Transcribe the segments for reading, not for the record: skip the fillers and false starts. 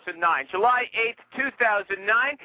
2009, July 8th, 2009.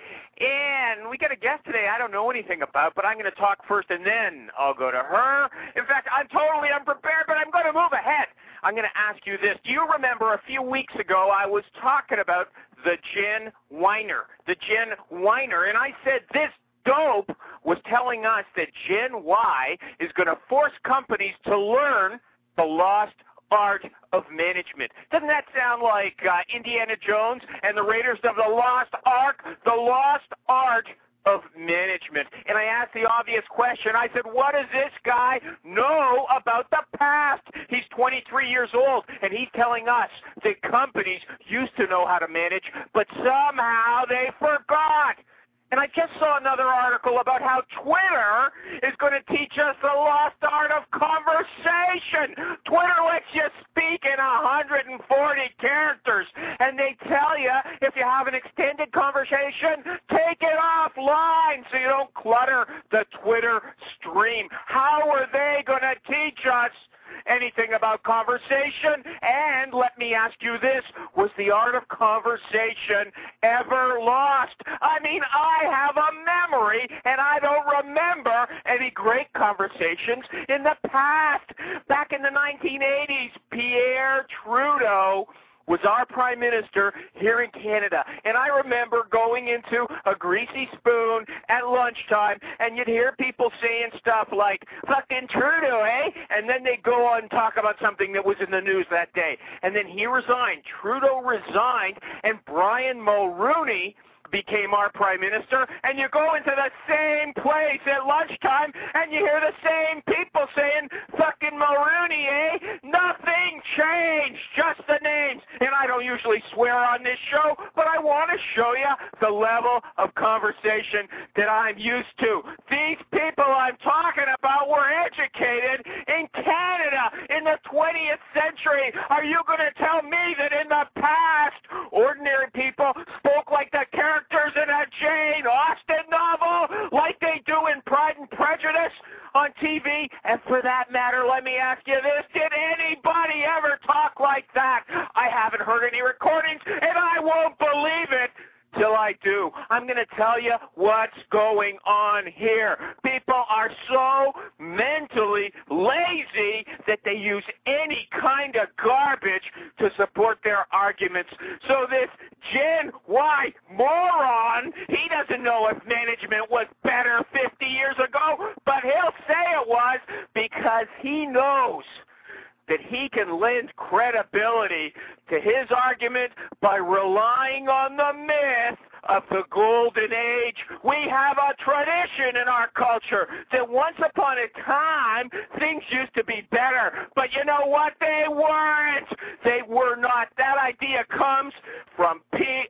And we got a guest today I don't know anything about, but I'm going to talk first and then I'll go to her. In fact, I'm totally unprepared, but I'm going to move ahead. I'm going to ask you this. Do you remember a few weeks ago I was talking about the Jen Weiner? The Jen Weiner. And I said this dope was telling us that Gen Y is going to force companies to learn the lost art of management. Doesn't that sound like Indiana Jones and the Raiders of the Lost Ark? The lost art of management. And I asked the obvious question. I said, what does this guy know about the past? He's 23 years old, and he's telling us that companies used to know how to manage, but somehow they forgot. And I just saw another article about how Twitter is going to teach us the lost art of conversation. Twitter lets you speak in 140 characters, and they tell you if you have an extended conversation, take it offline so you don't clutter the Twitter stream. How are they going to teach us anything about conversation? And let me ask you this, was the art of conversation ever lost? I mean, I have a memory, and I don't remember any great conversations in the past. Back in the 1980s, Pierre Trudeau was our prime minister here in Canada. And I remember going into a Greasy Spoon at lunchtime, and you'd hear people saying stuff like, fucking Trudeau, eh? And then they'd go on and talk about something that was in the news that day. And then he resigned. Trudeau resigned, and Brian Mulroney became our prime minister, and you go into the same place at lunchtime, and you hear the same people saying, fucking Mulroney, eh? Nothing changed, just the names. And I don't usually swear on this show, but I want to show you the level of conversation that I'm used to. These people I'm talking about were educated in Canada in the 20th century. Are you going to tell me that in the past, ordinary people spoke like the characters in a Jane Austen novel, like they do in Pride and Prejudice on TV? And for that matter, let me ask you this, did anybody ever talk like that? I haven't heard any recordings, and I won't believe it till I do. I'm going to tell you what's going on here. People are so mentally lazy that they use any kind of garbage to support their arguments. So this Gen Y moron, he doesn't know if management was better 50 years ago, but he'll say it was because he knows that he can lend credibility to his argument by relying on the myth of the golden age. We have a tradition in our culture that once upon a time things used to be better, but you know what? They weren't. They were not. That idea comes from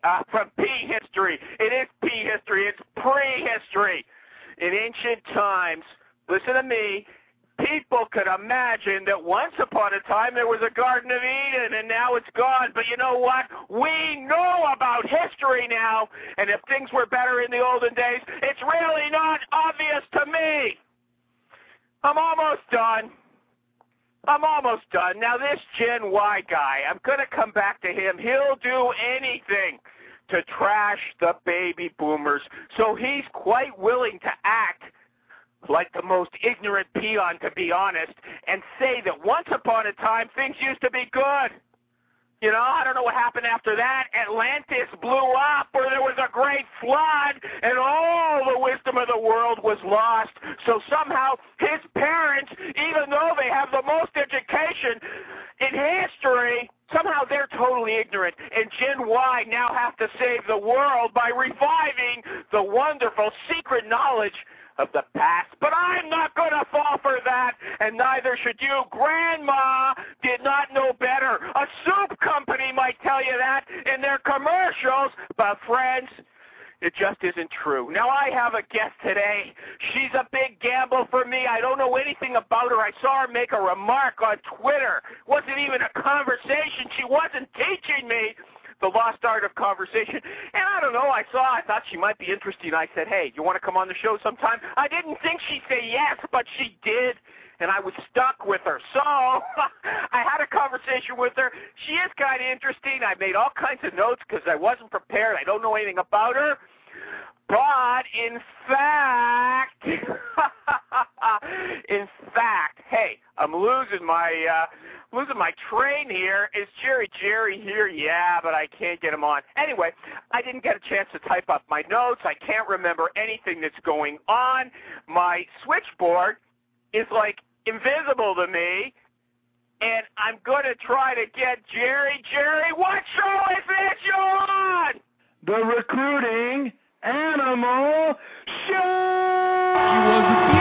history. It is history. It's prehistory. In ancient times, listen to me, people could imagine that once upon a time there was a Garden of Eden and now it's gone. But you know what? We know about history now, and if things were better in the olden days, it's really not obvious to me. I'm almost done. Now this Gen Y guy, I'm going to come back to him. He'll do anything to trash the baby boomers. So he's quite willing to act like the most ignorant peon, to be honest, and say that once upon a time things used to be good. You know, I don't know what happened after that. Atlantis blew up, or there was a great flood, and all the wisdom of the world was lost. So somehow his parents, even though they have the most education in history, somehow they're totally ignorant. And Gen Y now have to save the world by reviving the wonderful secret knowledge of the past. But I'm not going to fall for that, and neither should you. Grandma did not know better. A soup company might tell you that in their commercials, but friends, it just isn't true. Now, I have a guest today. She's a big gamble for me. I don't know anything about her. I saw her make a remark on Twitter. It wasn't even a conversation. She wasn't teaching me the lost art of conversation. And I don't know, I thought she might be interesting. I said, hey, you want to come on the show sometime? I didn't think she'd say yes, but she did. and I was stuck with her. So I had a conversation with her. She is kind of interesting. I made all kinds of notes because I wasn't prepared. I don't know anything about her. But in fact, hey, I'm losing my train here. Is Jerry here? Yeah, but I can't get him on. Anyway, I didn't get a chance to type up my notes. I can't remember anything that's going on. My switchboard is like invisible to me, and I'm going to try to get Jerry. Jerry, what show is this you're on? The Recruiting Animal Show!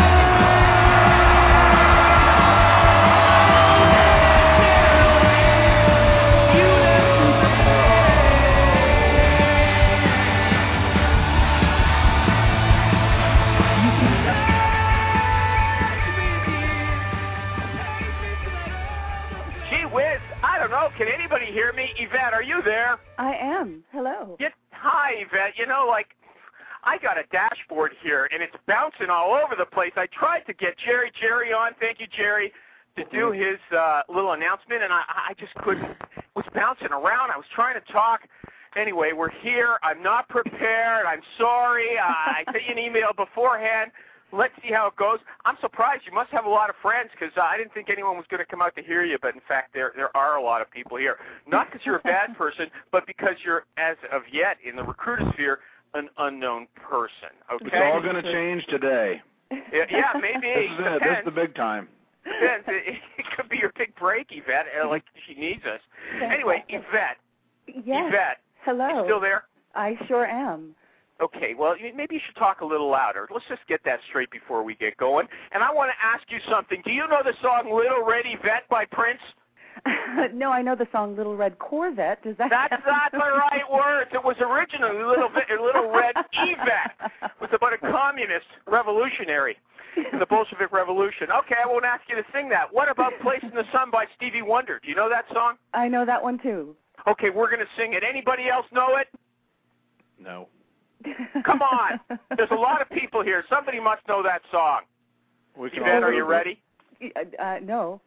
Can anybody hear me? Yvette, are you there? I am. Hello. Hi, Yvette. You know, like, I got a dashboard here, and it's bouncing all over the place. I tried to get Jerry on, thank you, Jerry, to do his little announcement, and I just couldn't. It was bouncing around. I was trying to talk. Anyway, we're here. I'm not prepared. I'm sorry. I sent you an email beforehand. Let's see how it goes. I'm surprised. You must have a lot of friends because I didn't think anyone was going to come out to hear you, but in fact there are a lot of people here. Not because you're a bad person, but because you're, as of yet, in the recruiter sphere, an unknown person. Okay? It's all going to change today. Yeah, maybe. This is it. This is the big time. Depends. It could be your big break, Yvette, like she needs us. Anyway, Yvette. Yes. Yvette. Hello. You still there? I sure am. Okay, well, maybe you should talk a little louder. Let's just get that straight before we get going. And I want to ask you something. Do you know the song Little Red Yvette by Prince? No, I know the song Little Red Corvette. Does that That's not the right words. It was originally Little Red Yvette. It was about a communist revolutionary in the Bolshevik Revolution. Okay, I won't ask you to sing that. What about Place in the Sun by Stevie Wonder? Do you know that song? I know that one, too. Okay, we're going to sing it. Anybody else know it? No. Come on. There's a lot of people here. Somebody must know that song. Yvette, are you ready? No.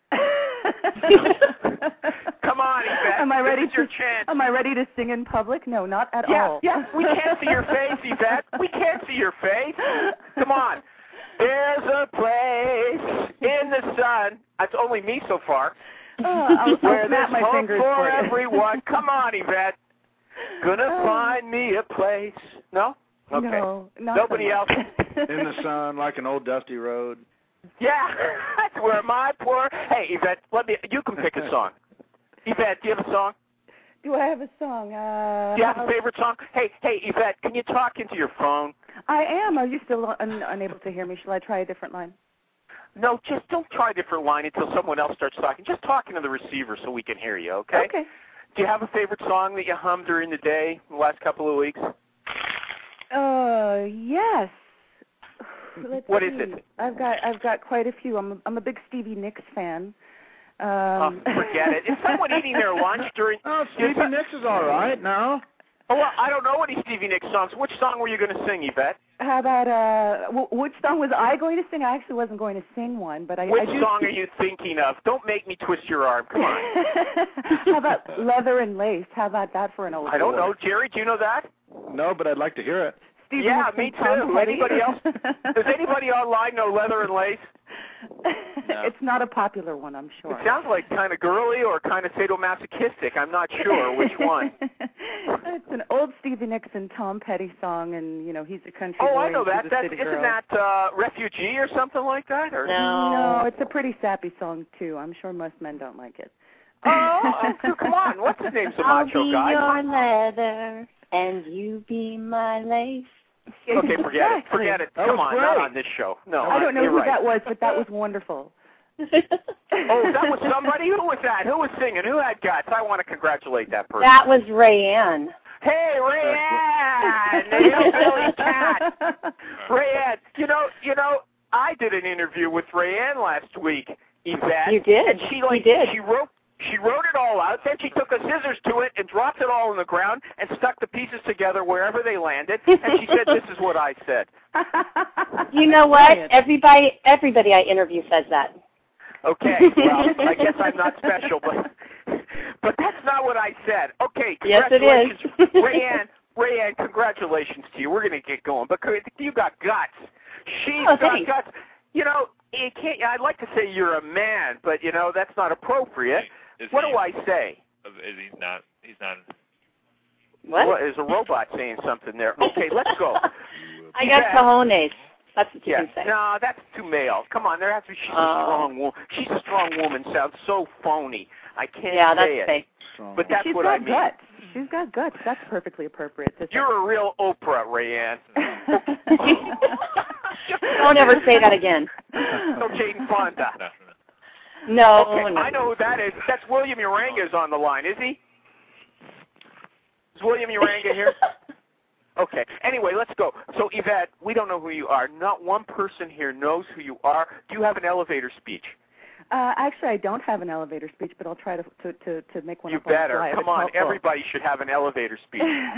Come on, Yvette. Am I ready this is your chance. Am I ready to sing in public? No, not at all. Yeah, we can't see your face, Yvette. We can't see your face. Come on. There's a place in the sun. That's only me so far. I'll where snap there's my hope fingers for for you. everyone. Come on, Yvette. Gonna find me a place. No? Okay. No, not Nobody so else? In the sun, like an old dusty road. Yeah, that's where my poor... Hey, Yvette, you can pick a song. Yvette, do you have a song? Do I have a song? Do you have a favorite song? Hey, Yvette, can you talk into your phone? I am. Are you still unable to hear me? Shall I try a different line? No, just don't try a different line until someone else starts talking. Just talk into the receiver so we can hear you, okay? Okay. Do you have a favorite song that you hummed during the day, the last couple of weeks? Yes. What is it? I've got quite a few. I'm a big Stevie Nicks fan. Forget it. Is someone eating their lunch during... Oh, Stevie Nicks is all right now. Oh, well, I don't know any Stevie Nicks songs. Which song were you going to sing, Yvette? How about, which song was I going to sing? I actually wasn't going to sing one, but Which song are you thinking of? Don't make me twist your arm. Come on. How about Leather and Lace? How about that for an old I don't know. Jerry, do you know that? No, but I'd like to hear it. Stevie yeah, Nicks me and Tom too. Petty. Anybody else? Does anybody online know Leather and Lace? No. It's not a popular one, I'm sure. It sounds like kind of girly or kind of sadomasochistic. I'm not sure which one. It's an old Stevie Nicks and Tom Petty song, and, you know, he's a country boy. Oh, I know that. Isn't that Refugee or something like that? Or? No, it's a pretty sappy song, too. I'm sure most men don't like it. Oh, come on. What's the name of the macho guy? I'll be your leather, and you be my lace. Okay, forget it. Forget it. That Come was on, great. not on this show. No, I don't know you're who right. that was, but that was wonderful. Oh, that was somebody? Who was that? Who was singing? Who had guts? I want to congratulate that person. That was Rayanne. Hey, Rayanne, the hillbilly cat. Rayanne, you know, I did an interview with Rayanne last week, Yvette. You did. And she did. She wrote it all out, then she took a scissors to it and dropped it all on the ground and stuck the pieces together wherever they landed, and she said, this is what I said. You know what? Everybody I interview says that. Okay, well, I guess I'm not special, but that's not what I said. Okay, yes, it is. Rayanne, congratulations to you. We're going to get going, but you got guts. She's got guts. You know, you can't. I'd like to say you're a man, but you know that's not appropriate. What do I say? Is he not? He's not. What? Well, is a robot saying something there? Okay, let's go. I got cojones. That's what you can say. No, that's too male. Come on, there has to be. She's a strong woman. She's a strong woman. Sounds so phony. I can't say it. Fake. But that's She's what got I mean. Guts. She's got guts. That's perfectly appropriate. You're a real Oprah, Rayanne. Don't ever say that again. No Jane Fonda. No, okay, I know who that is. That's William Uranga's on the line, is he? Is William Uranga here? Okay. Anyway, let's go. So, Yvette, we don't know who you are. Not one person here knows who you are. Do you have an elevator speech? Actually, I don't have an elevator speech, but I'll try to make one you up on the better. fly. Come on, everybody should have an elevator speech.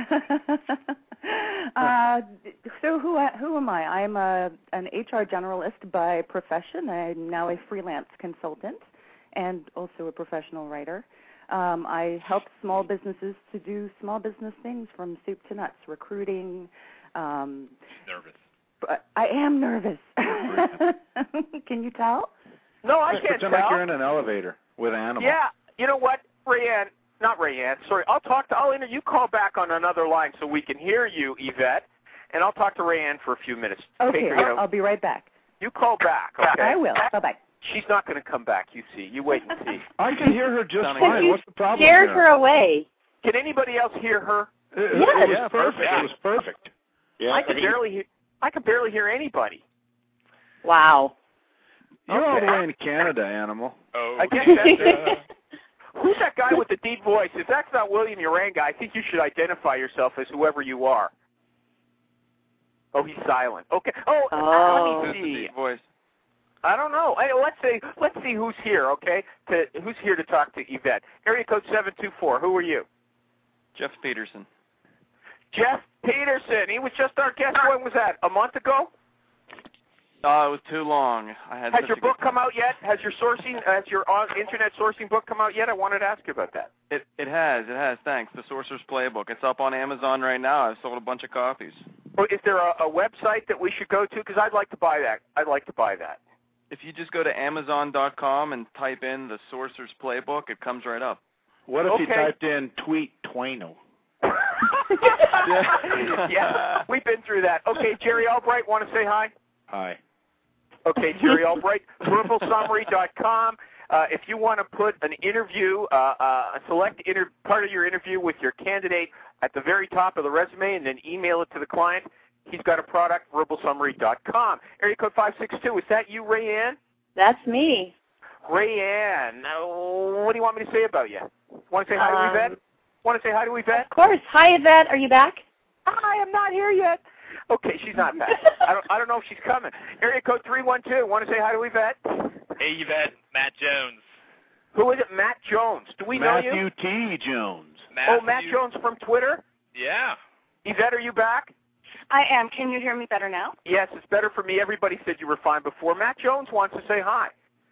So who am I? I'm an HR generalist by profession. I'm now a freelance consultant and also a professional writer. I help small businesses to do small business things from soup to nuts, recruiting. Nervous. I am nervous. Can you tell? No, I can't tell. Like you're in an elevator with animals. Yeah, you know what, Rayanne, sorry, you call back on another line so we can hear you, Yvette, and I'll talk to Rayanne for a few minutes. Okay, I'll be right back. You call back, okay? I will. Bye-bye. She's not going to come back, you see. You wait and see. I can hear her just fine. What's the problem? Scared her away. Can anybody else hear her? It was perfect. Yeah. It was perfect. Yeah. I can barely hear anybody. Wow. You're all the way in Canada, animal. Oh. I guess that's who's that guy with the deep voice? If that's not William Uranga, I think you should identify yourself as whoever you are. Oh, he's silent. Okay. Let me see. Deep voice. I don't know. Let's see who's here. Okay. Who's here to talk to Yvette? Area code 724. Who are you? Jeff Peterson. Jeff Peterson. He was just our guest. When was that? A month ago? It was too long. Has your book come out yet? Has your internet sourcing book come out yet? I wanted to ask you about that. It has. Thanks. The Sorcerer's Playbook. It's up on Amazon right now. I've sold a bunch of copies. Oh, is there a website that we should go to? Because I'd like to buy that. If you just go to Amazon.com and type in the Sorcerer's Playbook, it comes right up. What if you typed in Tweet Twano? Yeah, we've been through that. Okay, Jerry Albright, want to say hi? Hi. Okay, Jerry Albright, verbalsummary.com. If you want to put an interview, select part of your interview with your candidate at the very top of the resume and then email it to the client, he's got a product, verbalsummary.com. Area code 562, is that you, Rayanne? That's me. Rayanne, what do you want me to say about you? Want to say hi to Yvette? Want to say hi to Yvette? Of course. Hi, Yvette. Are you back? Hi, I'm not here yet. Okay, she's not back. I don't know if she's coming. Area code 312. Want to say hi to Yvette? Hey, Yvette. Matt Jones. Who is it? Matt Jones. Do we know you? Matthew T. Jones. Matt Jones from Twitter? Yeah. Yvette, are you back? I am. Can you hear me better now? Yes, it's better for me. Everybody said you were fine before. Matt Jones wants to say hi.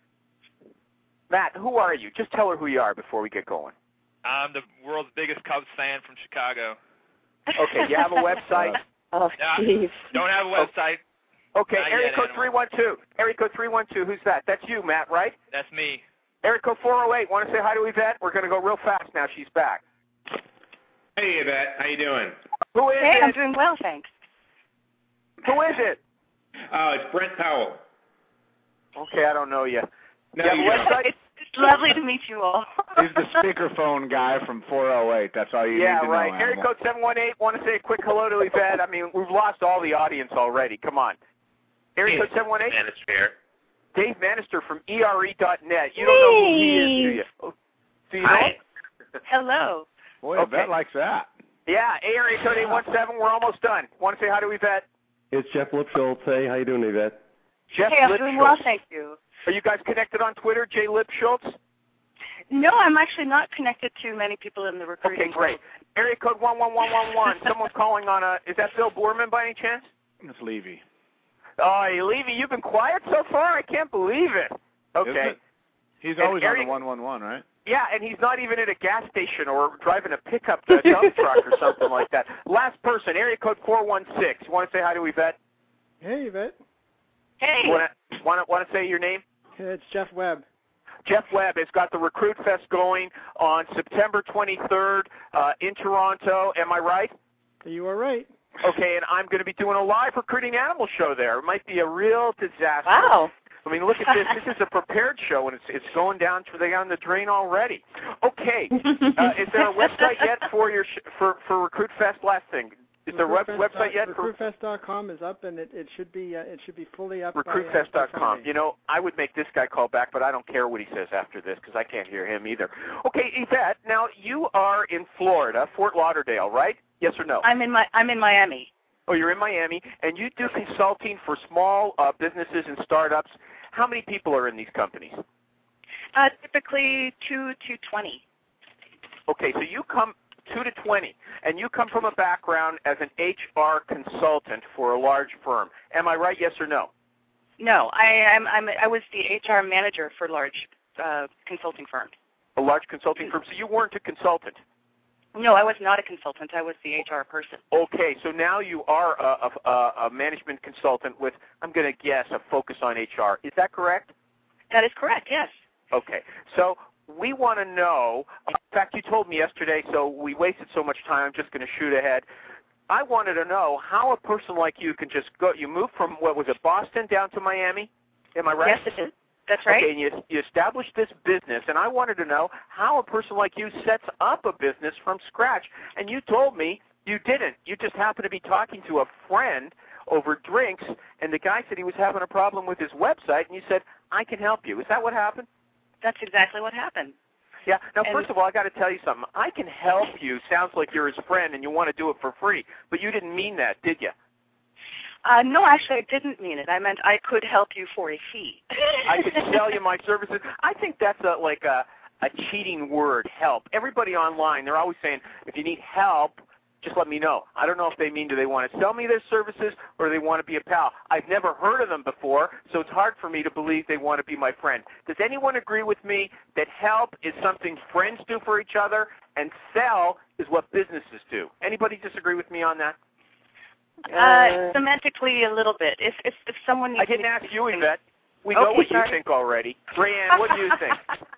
Matt, who are you? Just tell her who you are before we get going. I'm the world's biggest Cubs fan from Chicago. Okay, you have a website? Oh, jeez. Don't have a website. Okay, area code 312. Area code 312, who's that? That's you, Matt, right? That's me. Area code 408, want to say hi to Yvette? We're going to go real fast now. She's back. Hey, Yvette. How you doing? Who is Hey, it? I'm doing well, thanks. Who is it? It's Brent Powell. Okay, I don't know you. No, you have a website? It's lovely to meet you all. He's the speakerphone guy from 408. That's all you need to know. Yeah, right. Area code 718, want to say a quick hello to Yvette? I mean, we've lost all the audience already. Come on. Area code 718? Manosphere. Dave Manister from ERE.net. You don't know who he is, do you? Do you know? Hi. Hello. Boy, Yvette likes that. Yeah, area code 817. We're almost done. Want to say hi to Yvette? It's Jeff Lipschultz. Hey, how you doing, Yvette? Jeff Hey, I'm doing well, thank you. Are you guys connected on Twitter, Jay Lipschultz? No, I'm actually not connected to many people in the recruiting Okay, great. Area code 11111. Someone's calling on is that Bill Boorman by any chance? It's Levy. Oh, Levy, you've been quiet so far? I can't believe it. Okay. He's always on the 111, right? Yeah, and he's not even at a gas station or driving a pickup dump truck or something like that. Last person, area code 416. You want to say hi to Yvette? Hey, Yvette. Hey. Want to say your name? It's Jeff Webb. Jeff Webb has got the Recruit Fest going on September 23rd in Toronto. Am I right? You are right. Okay, and I'm going to be doing a live recruiting animal show there. It might be a real disaster. Wow. I mean, look at this. This is a prepared show, and it's going down the drain already. Okay, is there a website yet for your for Recruit Fest? Last thing, is there a website yet? RecruitFest.com is up, and it should be fully up. RecruitFest.com. You know, I would make this guy call back, but I don't care what he says after this because I can't hear him either. Okay, Yvette. Now you are in Florida, Fort Lauderdale, right? Yes or no? I'm in Miami. Oh, you're in Miami, and you do consulting for small businesses and startups. How many people are in these companies? Typically 2 to 20. Okay, so you come 2 to 20, and you come from a background as an HR consultant for a large firm. Am I right? Yes or no? No, I was the HR manager for large consulting firms. A large consulting firm. So you weren't a consultant. No, I was not a consultant. I was the HR person. Okay, so now you are a management consultant with, I'm going to guess, a focus on HR. Is that correct? That is correct, yes. Okay, so we want to know, in fact, you told me yesterday, so we wasted so much time, I'm just going to shoot ahead. I wanted to know how a person like you can just go, you moved from, what was it, Boston down to Miami? Am I right? Yes, it is. That's right. Okay, and you established this business, and I wanted to know how a person like you sets up a business from scratch. And you told me you didn't. You just happened to be talking to a friend over drinks, and the guy said he was having a problem with his website, and you said, I can help you. Is that what happened? That's exactly what happened. Yeah. Now, first of all, I got to tell you something. I can help you sounds like you're his friend and you want to do it for free, but you didn't mean that, did you? No, actually, I didn't mean it. I meant I could help you for a fee. I could sell you my services. I think that's like a cheating word, help. Everybody online, they're always saying, if you need help, just let me know. I don't know if they mean do they want to sell me their services or they want to be a pal. I've never heard of them before, so it's hard for me to believe they want to be my friend. Does anyone agree with me that help is something friends do for each other and sell is what businesses do? Anybody disagree with me on that? Semantically, a little bit. If someone needs I didn't ask you, Yvette. We know what you think already. Rayanne, what do you think?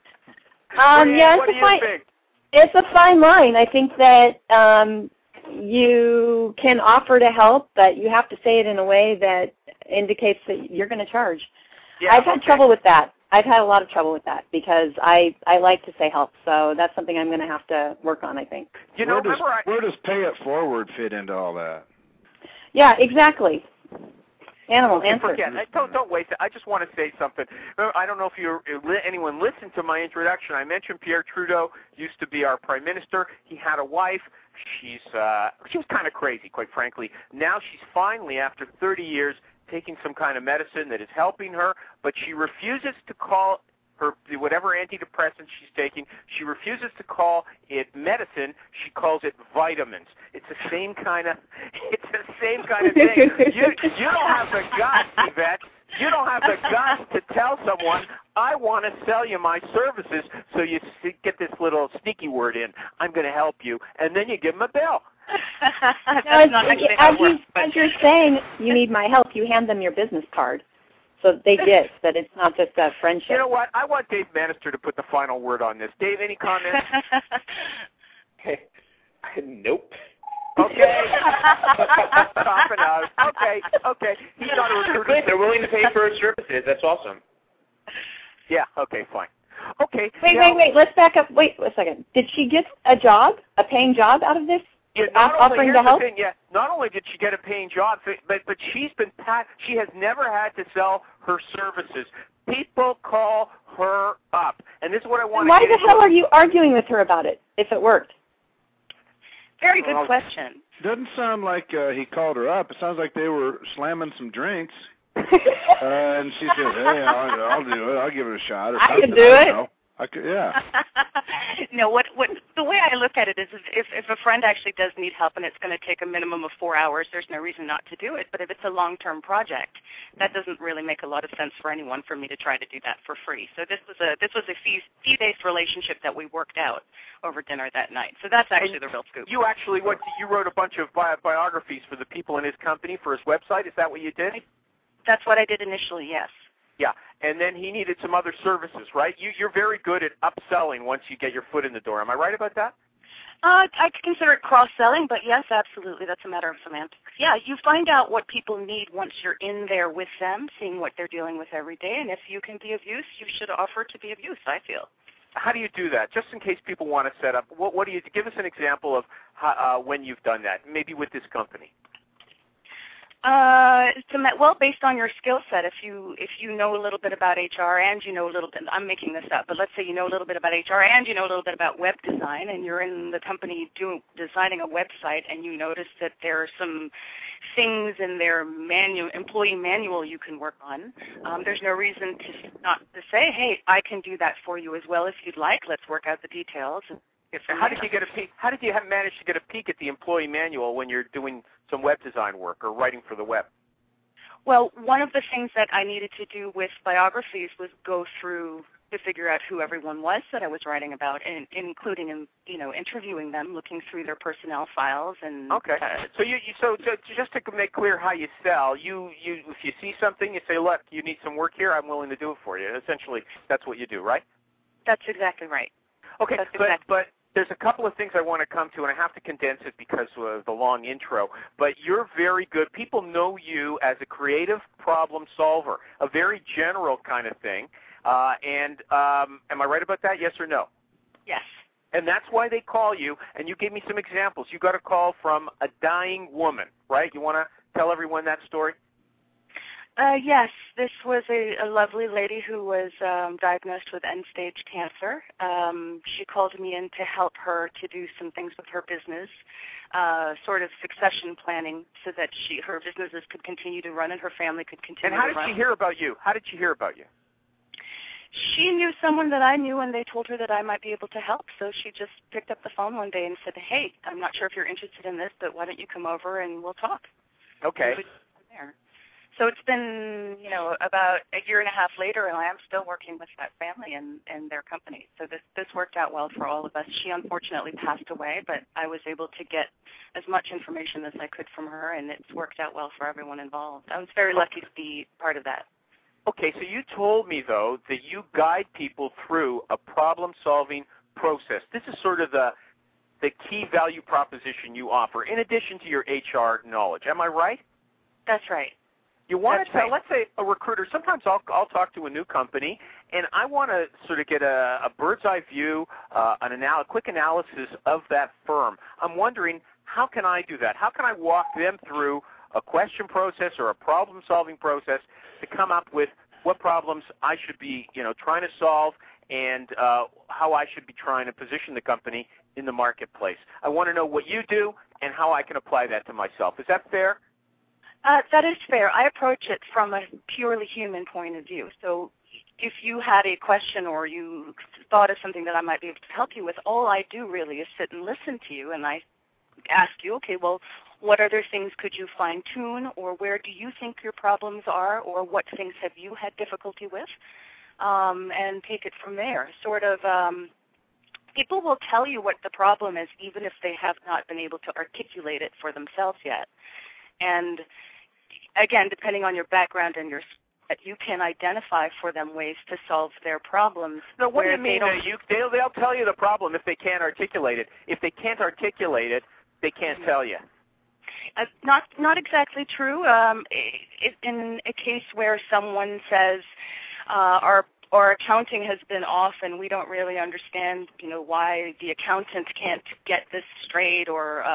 Yeah, what do you think? It's a fine line. I think that you can offer to help, but you have to say it in a way that indicates that you're going to charge. Yeah, I've had trouble with that. I've had a lot of trouble with that because I like to say help, so that's something I'm going to have to work on, I think. You know, where does Pay It Forward fit into all that? Yeah, exactly. Animal answer. Forget. Don't waste it. I just want to say something. I don't know if anyone listened to my introduction. I mentioned Pierre Trudeau used to be our prime minister. He had a wife. She was kind of crazy, quite frankly. Now she's finally, after 30 years, taking some kind of medicine that is helping her, but she refuses to call her whatever antidepressant she's taking. She refuses to call it medicine. She calls it vitamins. It's the same kind of thing. You don't have the guts, Yvette. You don't have the guts to tell someone, I want to sell you my services, so you get this little sneaky word in, I'm going to help you, and then you give them a bill. As you're saying you need my help, you hand them your business card. So they get that it's not just a friendship. You know what? I want Dave Bannister to put the final word on this. Dave, any comments? Nope. Okay. Topping out. Okay. He's not a recruiter. They're willing to pay for his services. That's awesome. Yeah, okay, fine. Okay. Wait. Let's back up. Wait a second. Did she get a paying job out of this? Yeah, offering to help? Not only did she get a paying job, but she has never had to sell her services. People call her up, and this is what I want to get into. Why the hell are you arguing with her about it, if it worked? Very good question. Doesn't sound like he called her up. It sounds like they were slamming some drinks. And she said, hey, I'll do it. I'll give it a shot. Or I can do it. Yeah. No, what the way I look at it is if a friend actually does need help and it's going to take a minimum of 4 hours, there's no reason not to do it. But if it's a long-term project, that doesn't really make a lot of sense for anyone for me to try to do that for free. So this was a fee-based relationship that we worked out over dinner that night. So that's actually the real scoop. You actually you wrote a bunch of biographies for the people in his company for his website. Is that what you did? That's what I did initially, yes. Yeah, and then he needed some other services, right? You're very good at upselling once you get your foot in the door. Am I right about that? I could consider it cross-selling, but yes, absolutely. That's a matter of semantics. Yeah, you find out what people need once you're in there with them, seeing what they're dealing with every day, and if you can be of use, you should offer to be of use, I feel. How do you do that? Just in case people want to set up, what do you give us an example of how, when you've done that, maybe with this company? Well, based on your skill set, if you know a little bit about HR and you know a little bit, I'm making this up, but let's say you know a little bit about HR and you know a little bit about web design, and you're in the company designing a website, and you notice that there are some things in their employee manual you can work on. There's no reason to say, hey, I can do that for you as well if you'd like. Let's work out the details. How did you get a peek? How did you manage to get a peek at the employee manual when you're doing some web design work or writing for the web? Well, one of the things that I needed to do with biographies was go through to figure out who everyone was that I was writing about, and including interviewing them, looking through their personnel files, and okay. So just to make clear how you sell, you if you see something, you say, look, you need some work here, I'm willing to do it for you. Essentially, that's what you do, right? That's exactly right. Okay, but there's a couple of things I want to come to, and I have to condense it because of the long intro. But you're very good. People know you as a creative problem solver, a very general kind of thing. Am I right about that, yes or no? Yes. And that's why they call you, and you gave me some examples. You got a call from a dying woman, right? You want to tell everyone that story? Yes, this was a lovely lady who was diagnosed with end-stage cancer. She called me in to help her to do some things with her business, sort of succession planning, so that her businesses could continue to run and her family could continue to run. And how did she hear about you? How did she hear about you? She knew someone that I knew, and they told her that I might be able to help. So she just picked up the phone one day and said, hey, I'm not sure if you're interested in this, but why don't you come over and we'll talk. Okay. So it's been, about a year and a half later, and I am still working with that family and their company. So this worked out well for all of us. She unfortunately passed away, but I was able to get as much information as I could from her, and it's worked out well for everyone involved. I was very lucky to be part of that. Okay, so you told me, though, that you guide people through a problem-solving process. This is sort of the key value proposition you offer, in addition to your HR knowledge. Am I right? That's right. You want to tell, let's say, a recruiter, sometimes I'll talk to a new company, and I want to sort of get a bird's-eye view, a quick analysis of that firm. I'm wondering, how can I do that? How can I walk them through a question process or a problem-solving process to come up with what problems I should be, trying to solve, and how I should be trying to position the company in the marketplace? I want to know what you do and how I can apply that to myself. Is that fair? That is fair. I approach it from a purely human point of view. So if you had a question or you thought of something that I might be able to help you with, all I do really is sit and listen to you, and I ask you, okay, well, what other things could you fine-tune, or where do you think your problems are, or what things have you had difficulty with, and take it from there. Sort of, people will tell you what the problem is even if they have not been able to articulate it for themselves yet. And again, depending on your background and your skill, you can identify for them ways to solve their problems. No, what do you mean? They'll tell you the problem if they can't articulate it. If they can't articulate it, they can't tell you. Not exactly true. In a case where someone says our accounting has been off and we don't really understand, why the accountant can't get this straight, or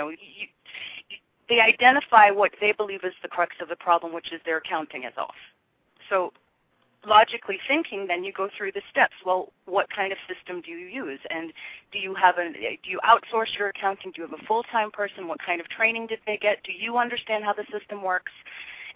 they identify what they believe is the crux of the problem, which is their accounting is off. So logically thinking, then you go through the steps. Well, what kind of system do you use? And do you outsource your accounting? Do you have a full-time person? What kind of training did they get? Do you understand how the system works?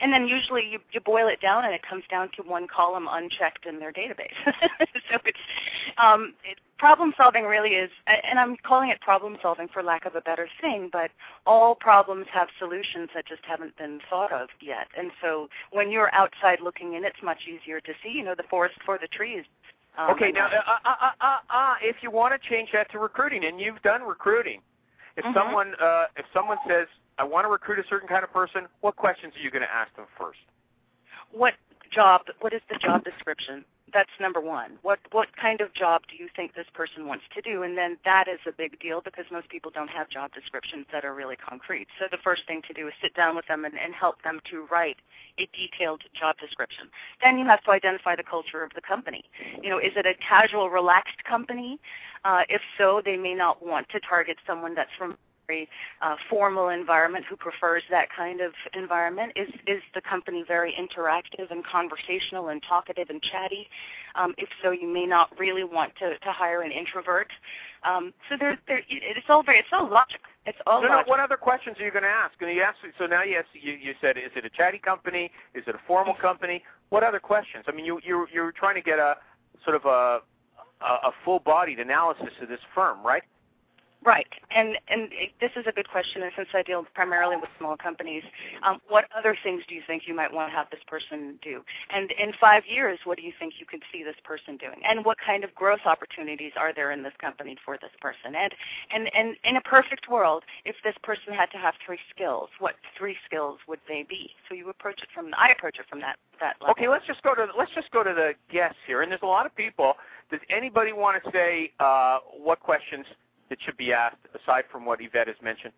And then usually you boil it down, and it comes down to one column unchecked in their database. So problem solving really is, and I'm calling it problem solving for lack of a better thing, but all problems have solutions that just haven't been thought of yet. And so when you're outside looking in, it's much easier to see, the forest for the trees. Okay, now, if you want to change that to recruiting, and you've done recruiting, if someone says, I want to recruit a certain kind of person, what questions are you going to ask them first? What is the job description? That's number one. What kind of job do you think this person wants to do? And then that is a big deal because most people don't have job descriptions that are really concrete. So the first thing to do is sit down with them and help them to write a detailed job description. Then you have to identify the culture of the company. Is it a casual, relaxed company? If so, they may not want to target someone that's from formal environment who prefers that kind of environment. Is the company very interactive and conversational and talkative and chatty? If so, you may not really want to hire an introvert. So it's all logic. It's all logic. What other questions are you going to ask? So now you said, is it a chatty company? Is it a formal company? What other questions? I mean, you're trying to get a sort of a full-bodied analysis of this firm, right? Right, and this is a good question, and since I deal primarily with small companies, what other things do you think you might want to have this person do? And in 5 years, what do you think you could see this person doing? And what kind of growth opportunities are there in this company for this person? And in a perfect world, if this person had to have 3 skills, what 3 skills would they be? So I approach it from that level. Okay, let's just go to the guests here, and there's a lot of people. Does anybody want to say what questions that should be asked, aside from what Yvette has mentioned?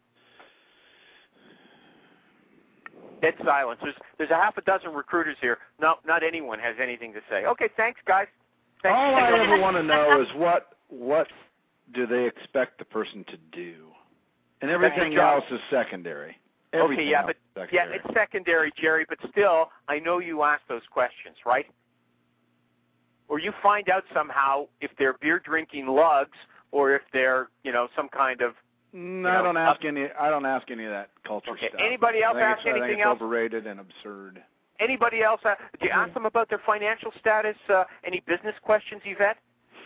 Dead silence. There's a half a dozen recruiters here. No, not anyone has anything to say. Okay, thanks, guys. Thanks. All I ever want to know is what do they expect the person to do? And everything else is secondary. Everything it's secondary, Jerry, but still, I know you ask those questions, right? Or you find out somehow if they're beer-drinking lugs, or if they're, some kind of. I don't ask any of that culture stuff. Anybody else ask anything else? I think it's overrated and absurd. Anybody else? Do you ask them about their financial status? Any business questions, Yvette?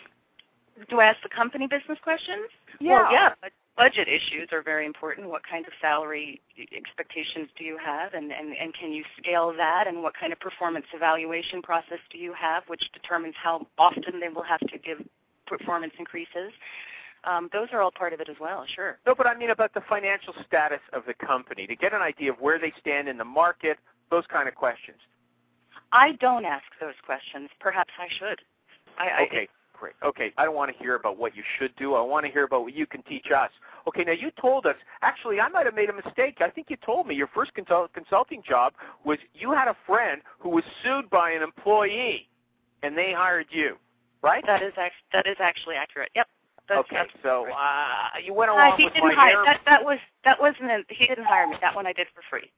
Do I ask the company business questions? Yeah. Well, yeah. Budget issues are very important. What kind of salary expectations do you have, and can you scale that? And what kind of performance evaluation process do you have, which determines how often they will have to give performance increases? Those are all part of it as well, sure. No, but I mean about the financial status of the company, to get an idea of where they stand in the market, those kind of questions. I don't ask those questions. Perhaps I should. Okay, great. Okay, I don't want to hear about what you should do. I want to hear about what you can teach us. Okay, now you told us, actually I might have made a mistake. I think you told me your first consulting job was you had a friend who was sued by an employee, and they hired you. Right? That is actually accurate. Yep. That's so you went along with my hair. He didn't hire me. That one I did for free.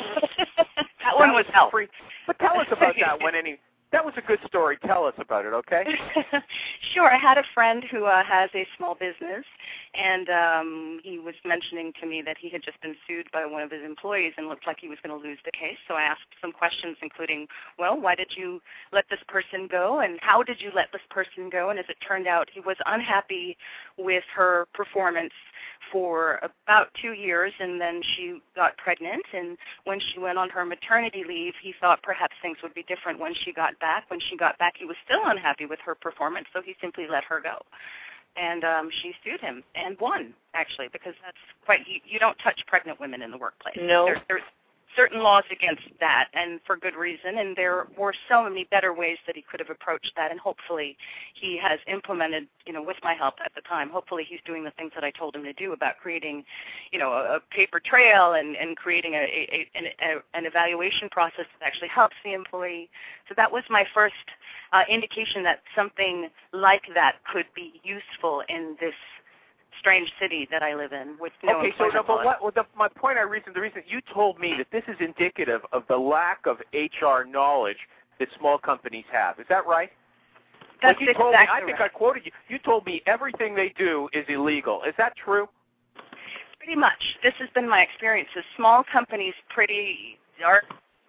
that one was help. Free. But tell us about that one. That was a good story. Tell us about it, okay? Sure. I had a friend who has a small business, and he was mentioning to me that he had just been sued by one of his employees and looked like he was going to lose the case. So I asked some questions, including, well, why did you let this person go, and how did you let this person go? And as it turned out, he was unhappy with her performance for about 2 years, and then she got pregnant, and when she went on her maternity leave, he thought perhaps things would be different when she got back. When she got back, he was still unhappy with her performance, so he simply let her go. And she sued him and won, actually, because that's quite, you don't touch pregnant women in the workplace. No. There's certain laws against that, and for good reason, and there were so many better ways that he could have approached that, and hopefully he has implemented, with my help at the time, hopefully he's doing the things that I told him to do about creating, a paper trail and creating an evaluation process that actually helps the employee. So that was my first indication that something like that could be useful in this strange city that I live in with no employment policy. My point, the reason you told me that this is indicative of the lack of HR knowledge that small companies have. Is that right? That's exactly right. I think I quoted you. You told me everything they do is illegal. Is that true? Pretty much. This has been my experience. Small companies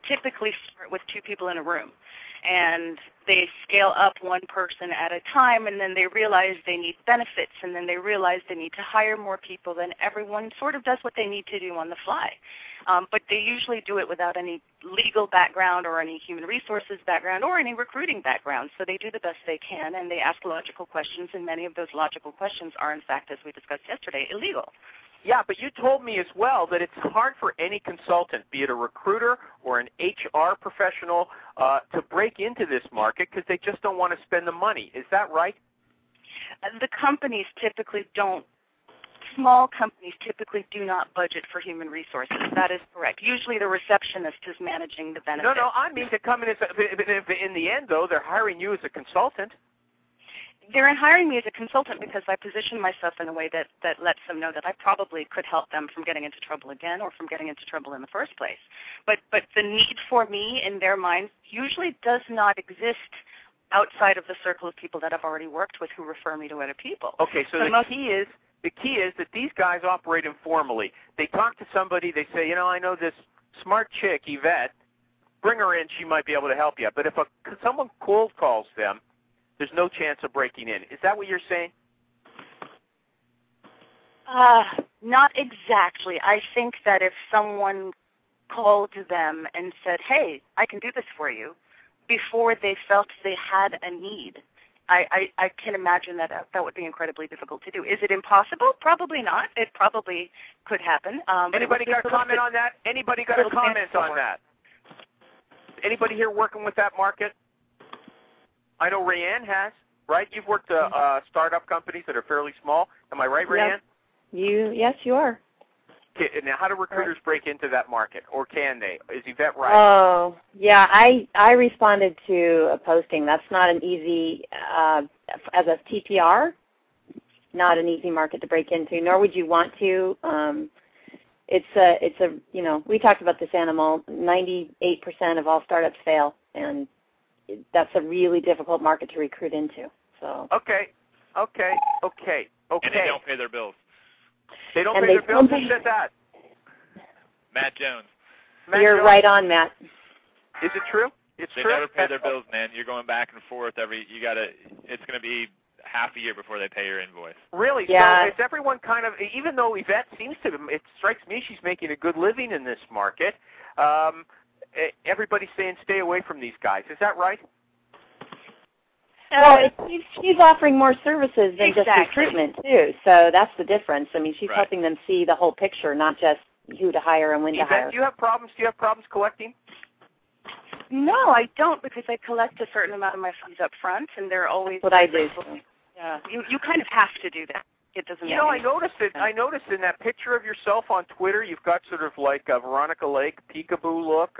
typically start with 2 people in a room, and they scale up one person at a time, and then they realize they need benefits, and then they realize they need to hire more people. Then everyone sort of does what they need to do on the fly. But they usually do it without any legal background or any human resources background or any recruiting background. So they do the best they can, and they ask logical questions, and many of those logical questions are, in fact, as we discussed yesterday, illegal. Yeah, but you told me as well that it's hard for any consultant, be it a recruiter or an HR professional, to break into this market because they just don't want to spend the money. Is that right? The companies typically don't. Small companies typically do not budget for human resources. That is correct. Usually the receptionist is managing the benefits. No, I mean to come in as in the end, though, they're hiring you as a consultant. They're hiring me as a consultant because I position myself in a way that lets them know that I probably could help them from getting into trouble again or from getting into trouble in the first place. But the need for me in their minds usually does not exist outside of the circle of people that I've already worked with who refer me to other people. Okay, so the key is that these guys operate informally. They talk to somebody, they say, I know this smart chick, Yvette, bring her in, she might be able to help you. But if someone cold calls them, there's no chance of breaking in. Is that what you're saying? Not exactly. I think that if someone called them and said, hey, I can do this for you, before they felt they had a need, I can imagine that would be incredibly difficult to do. Is it impossible? Probably not. It probably could happen. Anybody got a comment on that? Anybody got a comment on that? Anybody here working with that market? I know Rayanne has, right? You've worked startup companies that are fairly small. Am I right, Rayanne? Yes, you are. Okay, now, how do recruiters break into that market, or can they? Is Yvette right? Oh, yeah, I responded to a posting. That's not an easy, as a TPR, not an easy market to break into, nor would you want to. It's a we talked about this animal, 98% of all startups fail, and that's a really difficult market to recruit into. So. Okay. And they don't pay their bills. They don't pay their bills? Who said that? Matt Jones. You're right on, Matt. Is it true? They never pay their bills, man. You're going back and forth it's going to be half a year before they pay your invoice. Really? Yeah. So is everyone kind of, even though Yvette it strikes me she's making a good living in this market, everybody's saying stay away from these guys. Is that right? Well, she's offering more services than just recruitment, too. So that's the difference. I mean, she's helping them see the whole picture, not just who to hire and when to hire. Do you have problems? Do you have problems collecting? No, I don't, because I collect a certain amount of my funds up front, and they're always... What I do. Yeah, you kind of have to do that. It doesn't. I noticed it. I noticed in that picture of yourself on Twitter, you've got sort of like a Veronica Lake peekaboo look.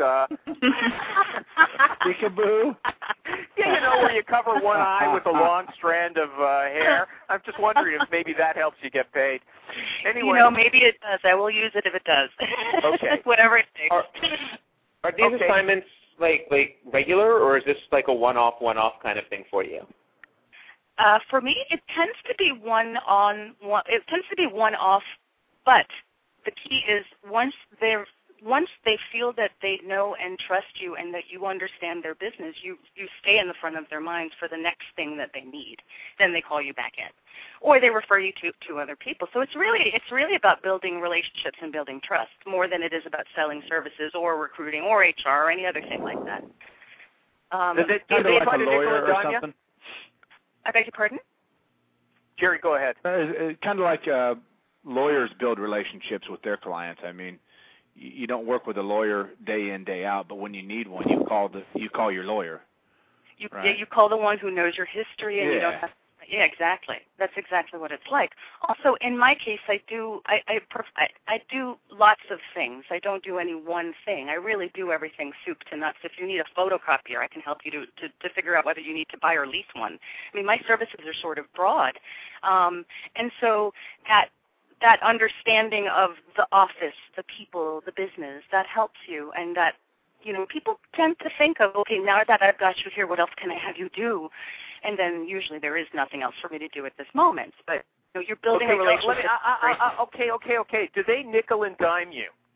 Peekaboo. Yeah, where you cover one eye with a long strand of hair. I'm just wondering if maybe that helps you get paid. Anyway, maybe it does. I will use it if it does. Okay. Whatever it takes. Are these assignments like regular, or is this like a one-off kind of thing for you? For me, it tends to be one-on-one. It tends to be one-off, but the key is once they feel that they know and trust you and that you understand their business, you stay in the front of their minds for the next thing that they need. Then they call you back in, or they refer you to other people. So it's really about building relationships and building trust more than it is about selling services or recruiting or HR or any other thing like that. Do they like a lawyer or something? I beg your pardon? Jerry, go ahead. Kind of like lawyers build relationships with their clients. I mean, you don't work with a lawyer day in, day out, but when you need one, you call your lawyer. Yeah, you call the one who knows your history, and you don't have. Yeah, exactly. That's exactly what it's like. Also, in my case, I do lots of things. I don't do any one thing. I really do everything soup to nuts. If you need a photocopier, I can help you to figure out whether you need to buy or lease one. I mean, my services are sort of broad, and so that understanding of the office, the people, the business, that helps you, and that people tend to think of, okay, now that I've got you here, what else can I have you do? And then usually there is nothing else for me to do at this moment. But you're building a relationship. Okay. Do they nickel and dime you?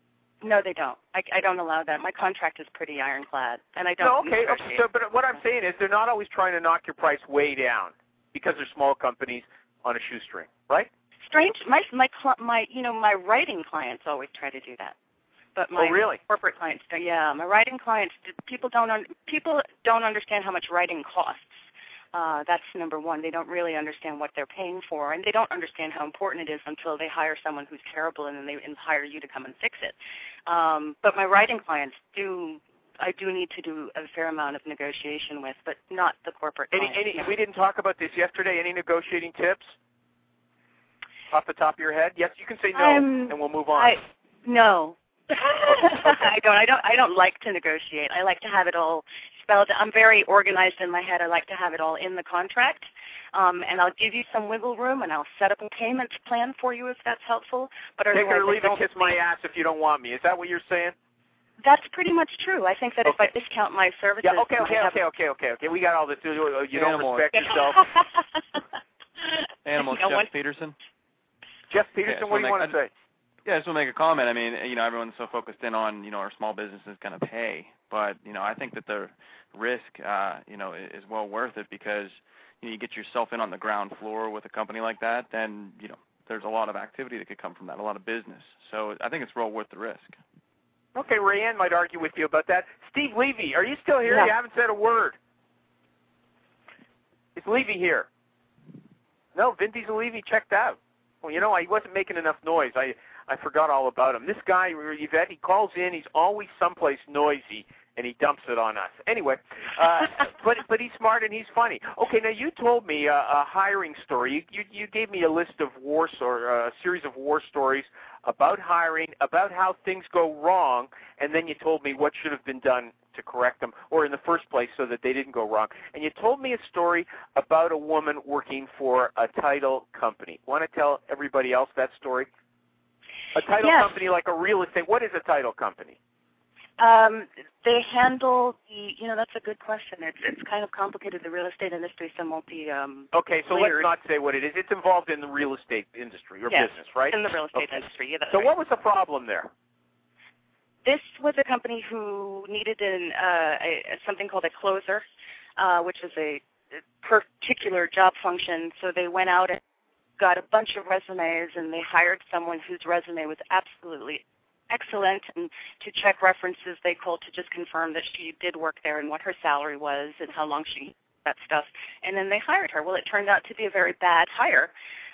No, they don't. I don't allow that. My contract is pretty ironclad, and I don't. No, okay. So, but what I'm saying is they're not always trying to knock your price way down because they're small companies on a shoestring, right? Strange. My writing clients always try to do that, but my really? corporate clients don't. Yeah, my writing clients. People don't understand how much writing costs. That's number one. They don't really understand what they're paying for, and they don't understand how important it is until they hire someone who's terrible and then they hire you to come and fix it. But my writing clients I do need to do a fair amount of negotiation with, but not the corporate clients. We didn't talk about this yesterday. Any negotiating tips off the top of your head? Yes, you can say no, and we'll move on. No. Okay. I don't like to negotiate. I like to have it all spelled. I'm very organized in my head. I like to have it all in the contract, and I'll give you some wiggle room, and I'll set up a payment plan for you if that's helpful. But take it or leave it, kiss my ass if you don't want me. Is that what you're saying? That's pretty much true. I think that if I discount my services, okay. We got all this. You don't respect yourself. Animals, Jeff Peterson. Jeff Peterson, what do you want to say? Yeah, I just want to make a comment. I mean, everyone's so focused in on, our small businesses going to pay. But, I think that the risk, is well worth it because, you get yourself in on the ground floor with a company like that, then, there's a lot of activity that could come from that, a lot of business. So I think it's well worth the risk. Okay, Rayanne might argue with you about that. Steve Levy, are you still here? Yeah. You haven't said a word. Is Levy here? No, Vin Diesel Levy checked out. Well, he wasn't making enough noise. I forgot all about him. This guy, Yvette, he calls in. He's always someplace noisy, and he dumps it on us. Anyway, but he's smart and he's funny. Okay, now you told me a hiring story. You gave me a list of a series of war stories about hiring, about how things go wrong, and then you told me what should have been done to correct them, or in the first place so that they didn't go wrong. And you told me a story about a woman working for a title company. Want to tell everybody else that story? A title company like a real estate. What is a title company? They handle that's a good question. It's kind of complicated. The real estate industry, so multi. Okay, so let's not say what it is. It's involved in the real estate industry or business, right? In the real estate industry. Yeah, that's so right. What was the problem there? This was a company who needed something called a closer, which is a particular job function. So they went out and got a bunch of resumes, and they hired someone whose resume was absolutely excellent. And to check references, they called to just confirm that she did work there and what her salary was and how long she that stuff. And then they hired her. Well, it turned out to be a very bad hire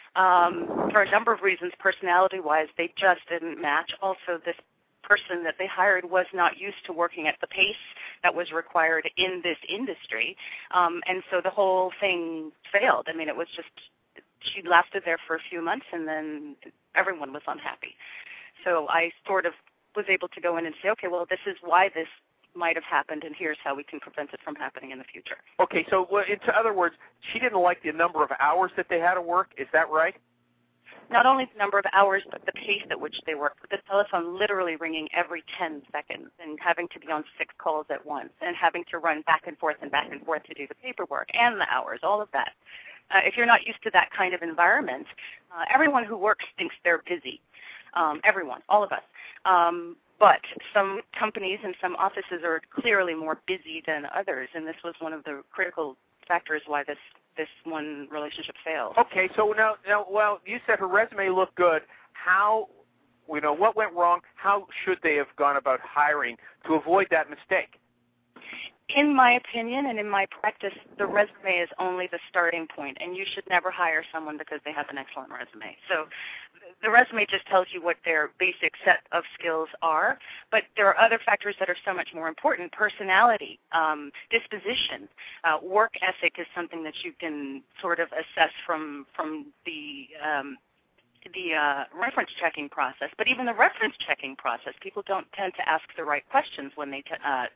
for a number of reasons. Personality-wise, they just didn't match. Also, this person that they hired was not used to working at the pace that was required in this industry, and so the whole thing failed. I mean, it was just, she lasted there for a few months, and then everyone was unhappy. So I sort of was able to go in and say, okay, well, this is why this might have happened, and here's how we can prevent it from happening in the future. Okay, so in other words, she didn't like the number of hours that they had to work. Is that right? Not only the number of hours, but the pace at which they worked. The telephone literally ringing every 10 seconds and having to be on 6 calls at once and having to run back and forth to do the paperwork and the hours, all of that. If you're not used to that kind of environment, everyone who works thinks they're busy. Everyone, all of us. But some companies and some offices are clearly more busy than others, and this was one of the critical factors why this one relationship failed. Okay, so now, well, you said her resume looked good. How, what went wrong? How should they have gone about hiring to avoid that mistake? In my opinion and in my practice, the resume is only the starting point, and you should never hire someone because they have an excellent resume. So the resume just tells you what their basic set of skills are, but there are other factors that are so much more important. Personality, disposition, work ethic is something that you can sort of assess from the reference checking process. But even the reference checking process, people don't tend to ask the right questions when they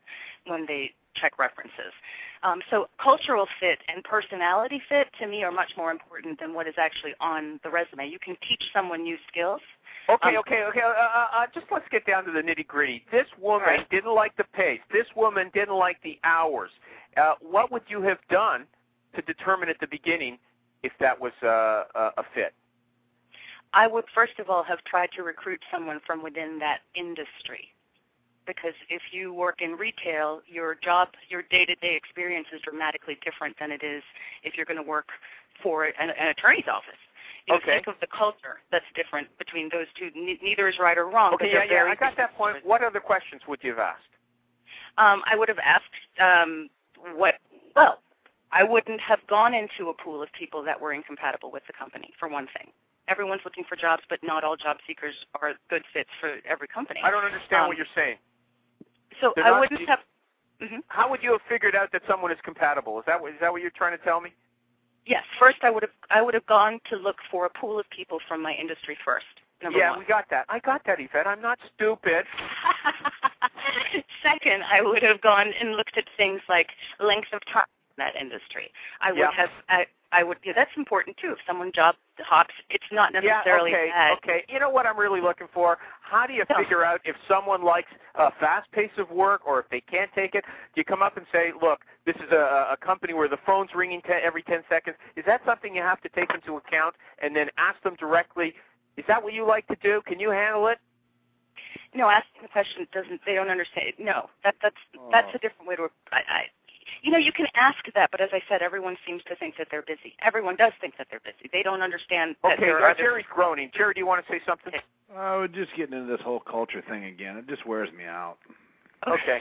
check references. So cultural fit and personality fit, to me, are much more important than what is actually on the resume. You can teach someone new skills. Okay. Just let's get down to the nitty-gritty. This woman didn't like the pace. This woman didn't like the hours. What would you have done to determine at the beginning if that was a fit? I would first of all have tried to recruit someone from within that industry. Because if you work in retail, your day-to-day experience is dramatically different than it is if you're going to work for an attorney's office. You think of the culture that's different between those two. Neither is right or wrong. Okay, yeah, I got that point. What other questions would you have asked? I would have asked well, I wouldn't have gone into a pool of people that were incompatible with the company, for one thing. Everyone's looking for jobs, but not all job seekers are good fits for every company. I don't understand what you're saying. So I wouldn't have... How would you have figured out that someone is compatible? Is that what you're trying to tell me? Yes. First, I would have gone to look for a pool of people from my industry first. Number one. We got that. I got that, Yvette. I'm not stupid. Second, I would have gone and looked at things like length of time in that industry. That's important too. If someone job hops, it's not necessarily bad. Okay. You know what I'm really looking for? How do you figure out if someone likes a fast pace of work or if they can't take it? Do you come up and say, look, this is a company where the phone's ringing every 10 seconds. Is that something you have to take into account and then ask them directly, is that what you like to do? Can you handle it? No, asking the question they don't understand. No, that's a different way to. You can ask that, but as I said, everyone seems to think that they're busy. Everyone does think that they're busy. They don't understand that there are Jerry's groaning. Jerry, do you want to say something? Oh, just getting into this whole culture thing again. It just wears me out. Okay.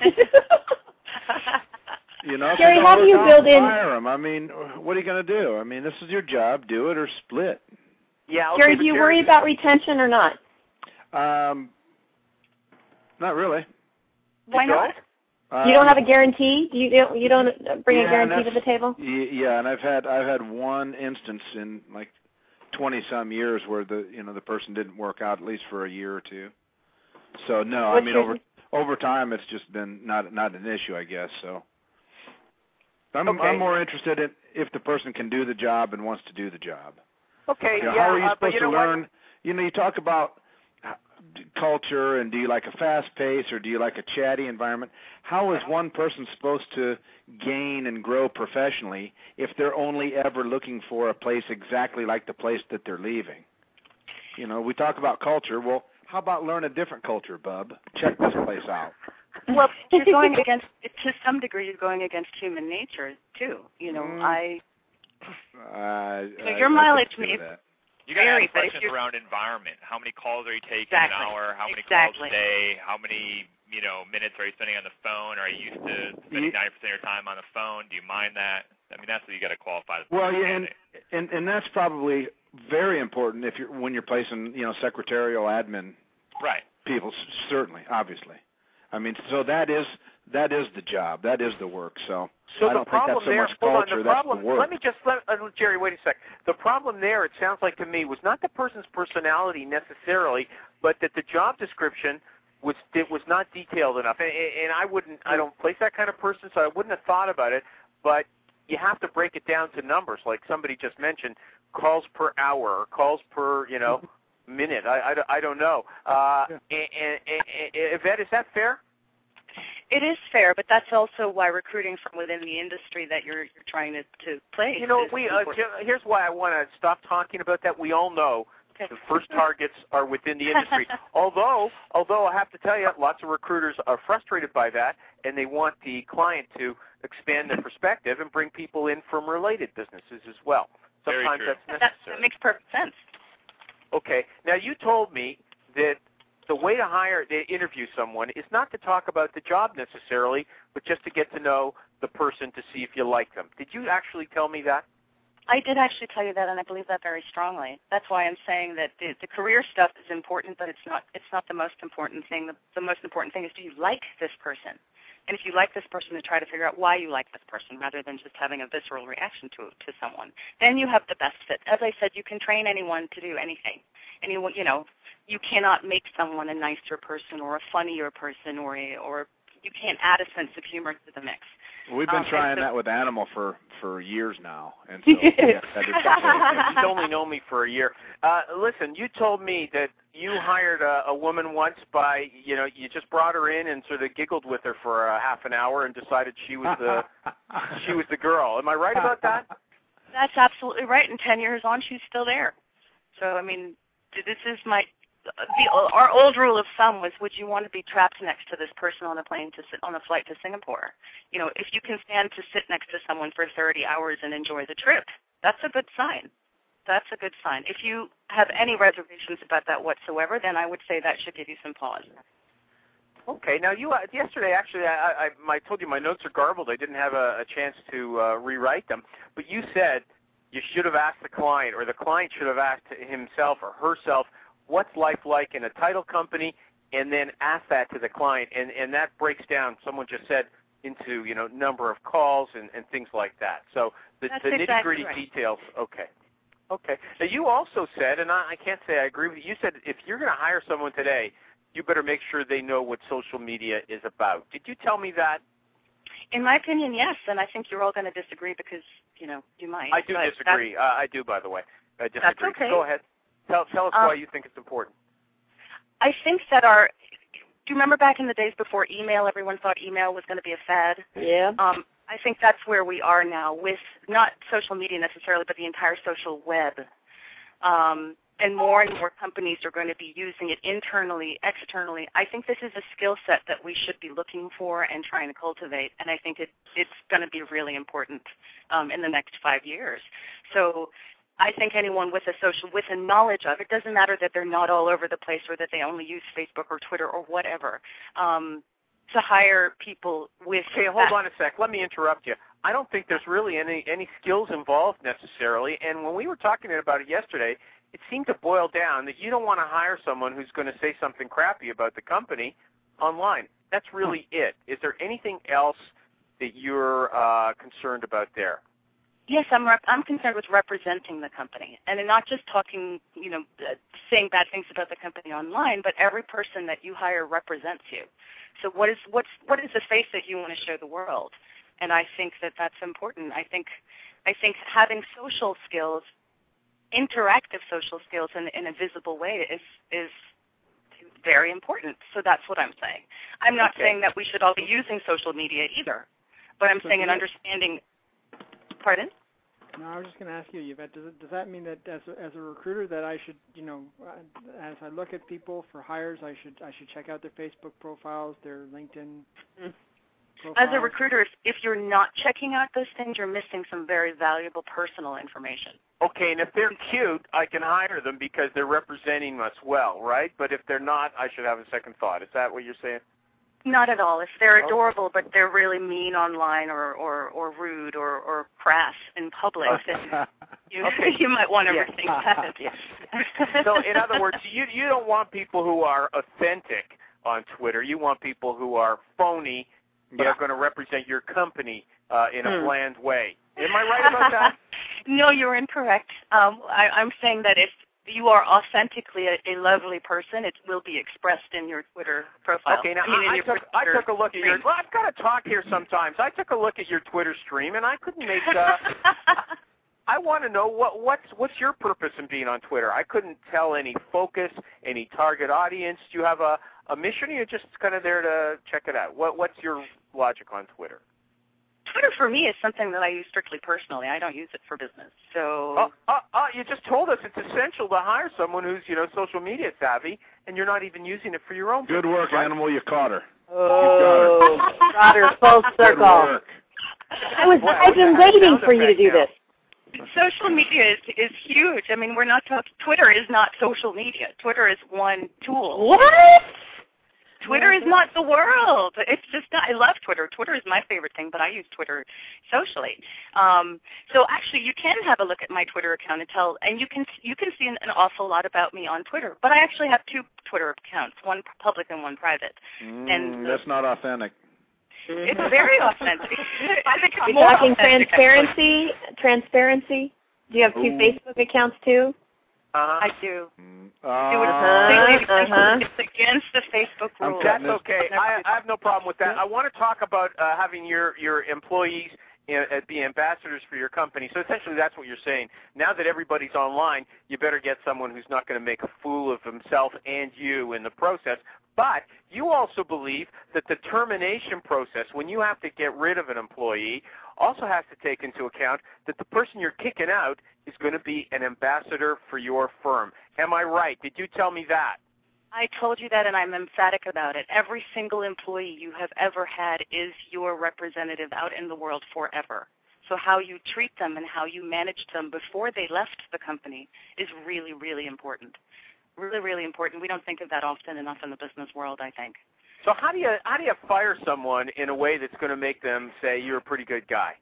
Jerry, how do you build in? Fire them. I mean, what are you going to do? I mean, this is your job. Do it or split. Yeah. Okay, Jerry, do you worry about retention or not? Not really. Why not? You don't have a guarantee? You don't bring a guarantee to the table? Yeah, and I've had one instance in like 20-some years where the person didn't work out at least for a year or two. So no, over time it's just been not an issue, I guess. So I'm more interested in if the person can do the job and wants to do the job. Okay. How are you supposed to learn? You talk about culture and do you like a fast pace or do you like a chatty environment? How is one person supposed to gain and grow professionally if they're only ever looking for a place exactly like the place that they're leaving? We talk about culture. Well, how about learn a different culture, bub? Check this place out. Well, you're going against, to some degree, you're going against human nature too. Your mileage may You got to ask questions around environment. How many calls are you taking an hour? How many calls a day? How many minutes are you spending on the phone? Are you used to spending 90% of your time on the phone? Do you mind that? I mean, that's what you got to qualify. Well, yeah, and that's probably very important when you're placing secretarial admin people. Certainly, obviously. I mean, so that is the job. That is the work. So I don't think that's so much culture. That's the work. Jerry, wait a sec. The problem there, it sounds like to me, was not the person's personality necessarily, but that the job description was not detailed enough. And I don't place that kind of person, so I wouldn't have thought about it. But you have to break it down to numbers, like somebody just mentioned, calls per hour, or calls per minute. I don't know. Yvette, is that fair? It is fair, but that's also why recruiting from within the industry that you're trying to place. Here's why I want to stop talking about that. We all know the first targets are within the industry. Although I have to tell you, lots of recruiters are frustrated by that, and they want the client to expand their perspective and bring people in from related businesses as well. Sometimes that's necessary. That makes perfect sense. Okay. Now, you told me that the way to interview someone is not to talk about the job necessarily, but just to get to know the person to see if you like them. Did you actually tell me that? I did actually tell you that, and I believe that very strongly. That's why I'm saying that the career stuff is important, but it's not the most important thing. The most important thing is, do you like this person? And if you like this person, to try to figure out why you like this person rather than just having a visceral reaction to someone. Then you have the best fit. As I said, you can train anyone to do anything. You cannot make someone a nicer person or a funnier person or you can't add a sense of humor to the mix. We've been trying that with Animal for years now, and so You've only known me for a year. Listen, you told me that you hired a woman once by you just brought her in and sort of giggled with her for half an hour and decided she was the girl. Am I right about that? That's absolutely right. And 10 years on, she's still there. So I mean, this is our old rule of thumb was, would you want to be trapped next to this person on a plane on a flight to Singapore? You know, if you can stand to sit next to someone for 30 hours and enjoy the trip, that's a good sign. That's a good sign. If you have any reservations about that whatsoever, then I would say that should give you some pause. Okay. Now, you yesterday, actually, I told you my notes are garbled. I didn't have a chance to rewrite them. But you said you should have asked the client, or the client should have asked himself or herself, what's life like in a title company, and then ask that to the client. And that breaks down, someone just said, into, you know, number of calls and things like that. So the nitty-gritty details, okay. Okay. Now, you also said, and I can't say I agree with you, you said if you're going to hire someone today, you better make sure they know what social media is about. Did you tell me that? In my opinion, yes, and I think you're all going to disagree because, you know, you might. I do disagree. I do, by the way. I disagree. That's okay. Go ahead. Tell us why you think it's important. I think that do you remember back in the days before email, everyone thought email was going to be a fad? Yeah. I think that's where we are now with not social media necessarily, but the entire social web. And more companies are going to be using it internally, externally. I think this is a skill set that we should be looking for and trying to cultivate, and I think it's going to be really important in the next 5 years. So I think anyone with a knowledge of it, doesn't matter that they're not all over the place or that they only use Facebook or Twitter or whatever, to hire people with. Okay, hold on a sec. Let me interrupt you. I don't think there's really any skills involved necessarily. And when we were talking about it yesterday, it seemed to boil down that you don't want to hire someone who's going to say something crappy about the company online. That's really it. Is there anything else that you're concerned about there? Yes, I'm concerned with representing the company, and not just talking, you know, saying bad things about the company online, but every person that you hire represents you. So what is the face that you want to show the world? And I think that that's important. I think having social skills, interactive social skills in a visible way is very important. So that's what I'm saying. I'm not saying that we should all be using social media either, but I'm saying an understanding. Pardon? No, I was just going to ask you, Yvette, does that mean that as a recruiter that I should, you know, as I look at people for hires, I should check out their Facebook profiles, their LinkedIn profiles? As a recruiter, if you're not checking out those things, you're missing some very valuable personal information. Okay, and if they're cute, I can hire them because they're representing us well, right? But if they're not, I should have a second thought. Is that what you're saying? Not at all. If they're adorable, but they're really mean online or rude or crass in public, then you might want to rethink that. So, in other words, you don't want people who are authentic on Twitter. You want people who are phony but are going to represent your company in a bland way. Am I right about that? No, you're incorrect. I'm saying that if you are authentically a lovely person, it will be expressed in your Twitter profile. Okay, now I took a look at your. Well, I've got to talk here sometimes. I took a look at your Twitter stream, and I couldn't make. I want to know what's your purpose in being on Twitter. I couldn't tell any focus, any target audience. Do you have a mission, or you're just kind of there to check it out? What's your logic on Twitter? Twitter for me is something that I use strictly personally. I don't use it for business. So you just told us it's essential to hire someone who's, you know, social media savvy, and you're not even using it for your own Good business, work, right? Animal. You caught her. Oh, got her full circle. I've been waiting for you to do this. Social media is huge. I mean, we're not talking. Twitter is not social media. Twitter is one tool. What? Twitter is not the world. It's just not, I love Twitter. Twitter is my favorite thing, but I use Twitter socially. So actually, you can have a look at my Twitter account and you can see an awful lot about me on Twitter. But I actually have two Twitter accounts, one public and one private. And that's not authentic. It's very authentic. I think it's You're talking transparency. Transparency. Do you have two Facebook accounts too? I do. It's against the Facebook rules. That's okay. I have no problem with that. I want to talk about having your employees be ambassadors for your company. So essentially that's what you're saying. Now that everybody's online, you better get someone who's not going to make a fool of himself and you in the process. But you also believe that the termination process, when you have to get rid of an employee, also has to take into account that the person you're kicking out is going to be an ambassador for your firm. Am I right? Did you tell me that? I told you that, and I'm emphatic about it. Every single employee you have ever had is your representative out in the world forever. So how you treat them and how you managed them before they left the company is really, really important. Really, really important. We don't think of that often enough in the business world, I think. So how do you fire someone in a way that's going to make them say you're a pretty good guy?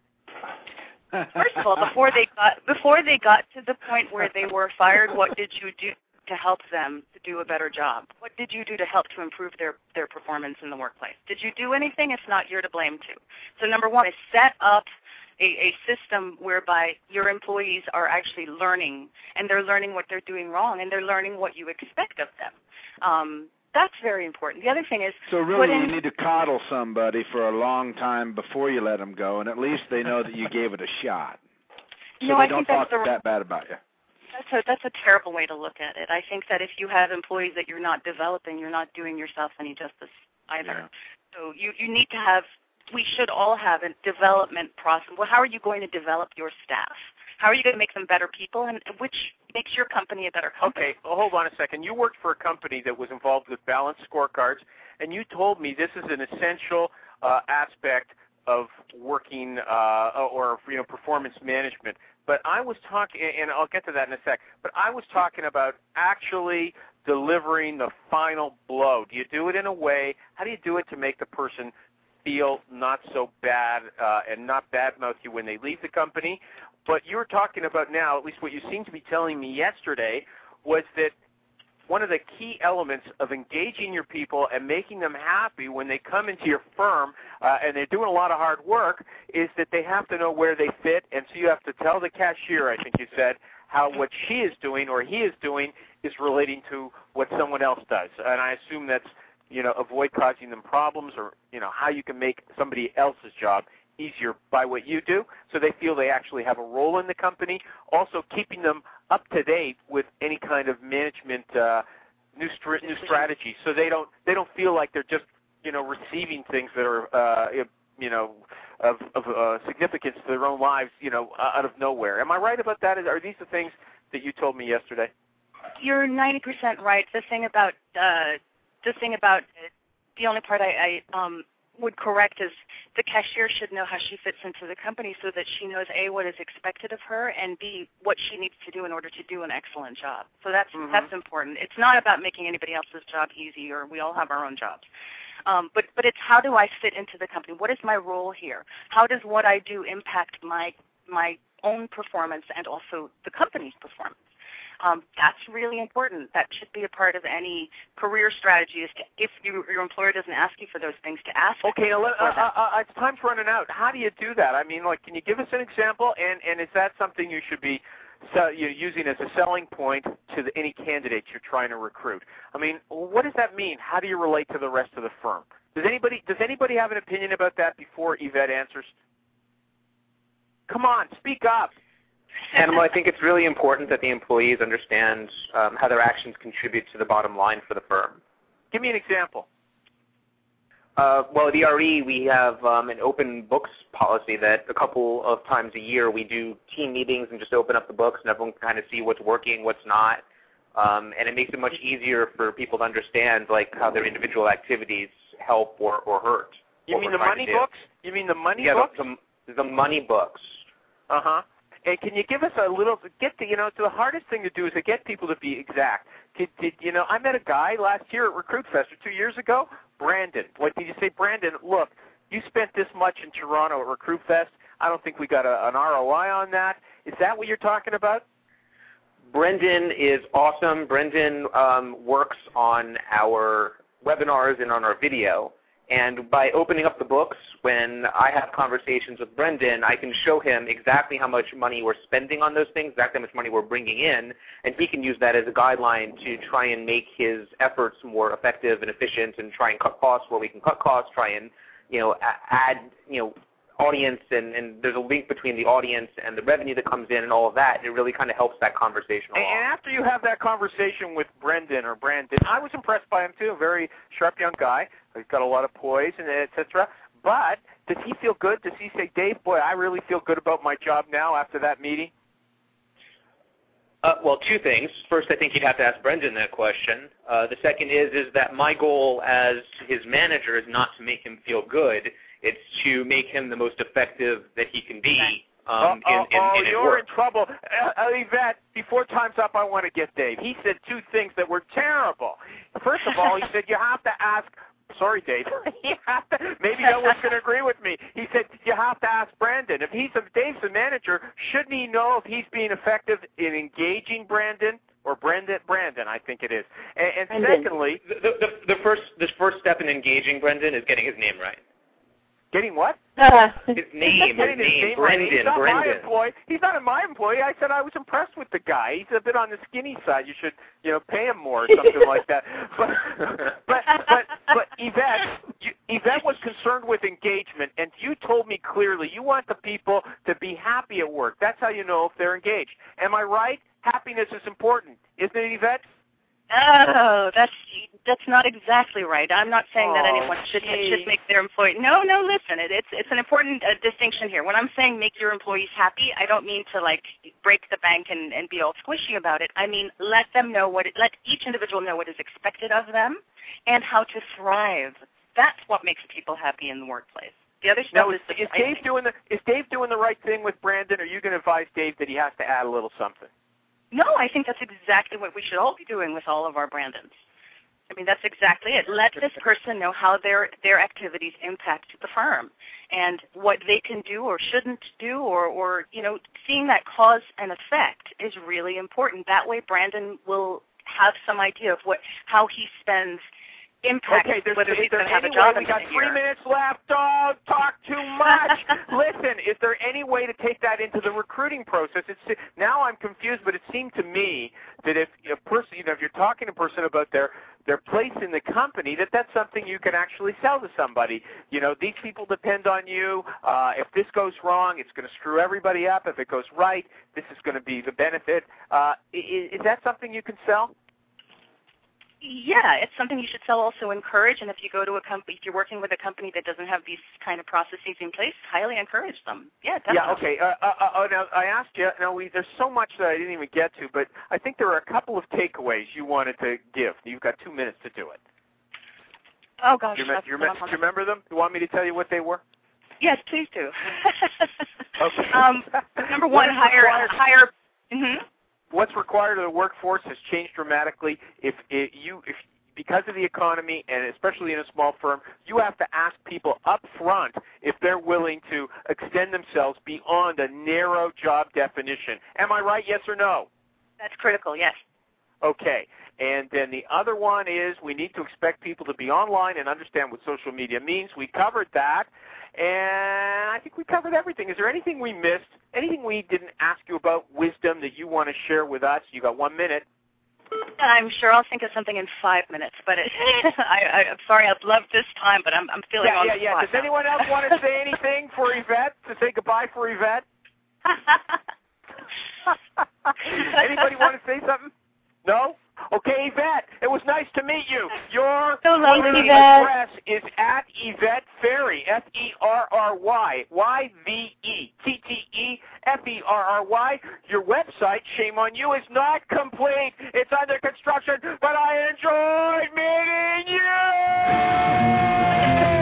First of all, before they got to the point where they were fired, what did you do to help them to do a better job? What did you do to help to improve their performance in the workplace? Did you do anything? It's not you're to blame too. So number one is set up a system whereby your employees are actually learning, and they're learning what they're doing wrong, and they're learning what you expect of them. That's very important. The other thing is, so really you need to coddle somebody for a long time before you let them go, and at least they know that you gave it a shot. So no, they I don't think talk that bad about you. That's a terrible way to look at it. I think that if you have employees that you're not developing, you're not doing yourself any justice either. Yeah. So you need to have, we should all have a development process. Well, how are you going to develop your staff? How are you going to make them better people, and which makes your company a better company? Okay, well, hold on a second. You worked for a company that was involved with balanced scorecards, and you told me this is an essential aspect of working or performance management. But I was talking, and I'll get to that in a sec, but I was talking about actually delivering the final blow. Do you do it in a way, how do you do it to make the person feel not so bad and not badmouth you when they leave the company? But you're talking about now, at least what you seem to be telling me yesterday, was that one of the key elements of engaging your people and making them happy when they come into your firm and they're doing a lot of hard work is that they have to know where they fit, and so you have to tell the cashier, I think you said, how what she is doing or he is doing is relating to what someone else does. And I assume that's, avoid causing them problems, or, how you can make somebody else's job easier by what you do, so they feel they actually have a role in the company. Also, keeping them up to date with any kind of management new strategy, so they don't feel like they're just receiving things that are of significance to their own lives out of nowhere. Am I right about that? Are these the things that you told me yesterday? You're 90% right. The only part I would correct is the cashier should know how she fits into the company so that she knows, A, what is expected of her, and B, what she needs to do in order to do an excellent job. So that's important. It's not about making anybody else's job easy, or we all have our own jobs. But it's how do I fit into the company? What is my role here? How does what I do impact my own performance and also the company's performance? That's really important. That should be a part of any career strategy, is to, if your employer doesn't ask you for those things, to ask. Okay, it's time's running out. How do you do that? I mean, can you give us an example? And is that something you should be using as a selling point to any candidates you're trying to recruit? I mean, what does that mean? How do you relate to the rest of the firm? Does anybody have an opinion about that before Yvette answers? Come on, speak up. Animal, I think it's really important that the employees understand how their actions contribute to the bottom line for the firm. Give me an example. Well, at ERE, we have an open books policy that a couple of times a year we do team meetings and just open up the books, and everyone can kind of see what's working, what's not. And it makes it much easier for people to understand how their individual activities help or hurt. You mean the money books? You mean the money books? The money books. Uh-huh. And can you give us a little, so the hardest thing to do is to get people to be exact. I met a guy last year at Recruit Fest, or 2 years ago, Brandon. What did you say, Brandon? Look, you spent this much in Toronto at Recruit Fest. I don't think we got an ROI on that. Is that what you're talking about? Brendan is awesome. Brendan works on our webinars and on our video. And by opening up the books, when I have conversations with Brendan, I can show him exactly how much money we're spending on those things, exactly how much money we're bringing in, and he can use that as a guideline to try and make his efforts more effective and efficient, and try and cut costs where we can cut costs, try and add audience and there's a link between the audience and the revenue that comes in and all of that, it really kind of helps that conversation along. And after you have that conversation with Brendan, I was impressed by him too. A very sharp young guy. He's got a lot of poise and etc. But does he feel good? Does he say, Dave, boy, I really feel good about my job now after that meeting? Well, two things. First, I think you'd have to ask Brendan that question. The second is that my goal as his manager is not to make him feel good. It's to make him the most effective that he can be in you're work. in trouble. Yvette, before time's up, I want to get Dave. He said two things that were terrible. First of all, he said you have to ask. Sorry, Dave. Maybe no one's going to agree with me. He said you have to ask Brandon. If Dave's the manager, shouldn't he know if he's being effective in engaging Brandon or Brandon, I think it is. And secondly, the first step in engaging Brendan is getting his name right. Getting what? His name, Brendan. He's not my employee. He's not my employee. I said I was impressed with the guy. He's a bit on the skinny side. You should, pay him more or something like that. But Yvette was concerned with engagement, and you told me clearly you want the people to be happy at work. That's how you know if they're engaged. Am I right? Happiness is important, isn't it, Yvette? Oh, that's not exactly right. I'm not saying that anyone should make their employee. No, listen, it's an important distinction here. When I'm saying make your employees happy, I don't mean to break the bank and be all squishy about it. I mean let each individual know what is expected of them and how to thrive. That's what makes people happy in the workplace. The other stuff is Dave doing the right thing with Brandon? Or are you going to advise Dave that he has to add a little something? No, I think that's exactly what we should all be doing with all of our Brandons. I mean, that's exactly it. Let this person know how their activities impact the firm and what they can do or shouldn't do or seeing that cause and effect is really important. That way Brandon will have some idea of how he spends impact, whether he's going to have a job in We got 3 minutes left. Don't talk too much. Listen, is there any way to take that into the recruiting process? Now I'm confused, but it seemed to me that if a person, if you're talking to a person about their place in the company, that's something you can actually sell to somebody. These people depend on you. If this goes wrong, it's going to screw everybody up. If it goes right, this is going to be the benefit. Is that something you can sell? Yeah, it's something you should sell, also encourage, and if you go to a company, if you're working with a company that doesn't have these kind of processes in place, highly encourage them. Yeah, definitely. Yeah, okay. Now, I asked you, there's so much that I didn't even get to, but I think there are a couple of takeaways you wanted to give. You've got 2 minutes to do it. Oh, gosh. Do you remember them? You want me to tell you what they were? Yes, please do. Okay. Number one, hire. Mm-hmm. What's required of the workforce has changed dramatically. If because of the economy, and especially in a small firm, you have to ask people up front if they're willing to extend themselves beyond a narrow job definition. Am I right, yes or no? That's critical, yes. Okay. And then the other one is we need to expect people to be online and understand what social media means. We covered that. And I think we covered everything. Is there anything we missed, anything we didn't ask you about, wisdom that you want to share with us? You got 1 minute. I'm sure I'll think of something in 5 minutes, but I'm sorry, I'd love this time, but I'm feeling on the spot. Does anyone else want to say anything for Yvette, to say goodbye for Yvette? Anybody want to say something? No? Okay, Yvette, it was nice to meet you. Your address is at Yvette Ferry, Ferry, YVETTEFERRY. Your website, shame on you, is not complete. It's under construction, but I enjoyed meeting you!